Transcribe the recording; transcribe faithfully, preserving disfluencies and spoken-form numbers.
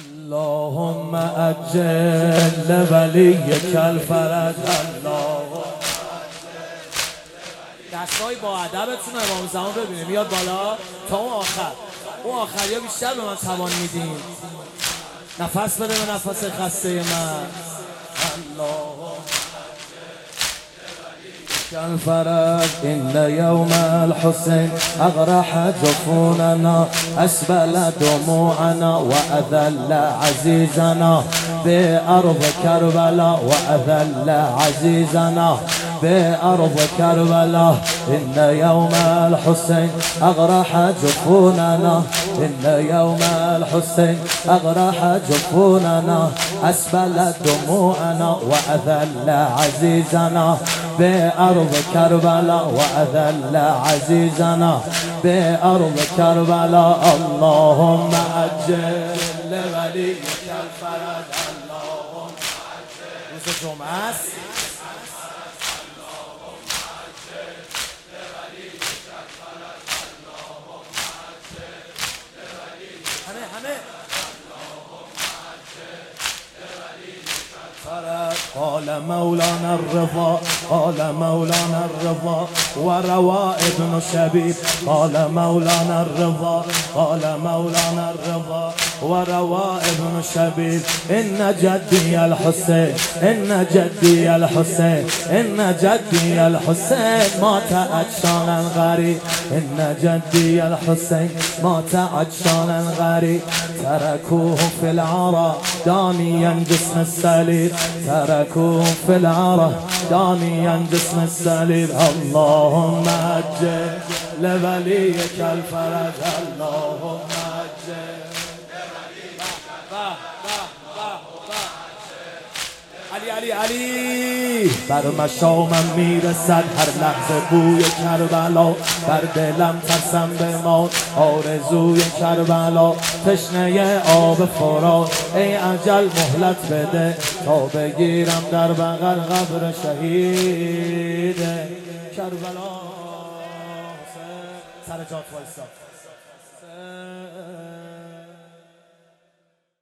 اللهم اجل لولیک الفرج. اللهم دستای با ادبتون امام زمان ببینیم بیاد بالا تا اون آخر. اون آخریا بیشتر به من توان میدین. نفس بده به نفس خسته من. اللهم الفرج إن يوم الحسين أغرح جفوننا أسبل دموعنا وأذل عزيزنا بأرض كربلاء وأذل عزيزنا بأرض كربلاء. إن يوم الحسين أغرح جفوننا إن يوم الحسين أغرح جفوننا أسبل دموعنا وأذل عزيزنا بأرض كربلاء وأذل عزيزنا بأرض كربلاء. اللهم أجل لوليك الفرج. اللهم أجل روز جمعه است. همه همه قال مولانا الرضا قال مولانا الرضا وروى ابن شبيب قال مولانا الرضا قال مولانا الرضا وروى ابن شبيب إن جدي الحسين إن جدي الحسين إن جدي الحسين مات عطشانا غريب. إن جدي الحسين مات عطشانا غريب. تركوه في العرى دانيا جسم السليب تركوه في العرى دانيا جسم السليب. اللهم أجل لوليك الفرج. اللهم أجل علی علی علی بر مشامم میرسد هر لحظه بوی کربلا. بر دلم ترسم به موت آرزوی کربلا. تشنه آب فرات ای اجل مهلت بده تا بگیرم در بغل قبر شهید کربلا. سر جات وایسا.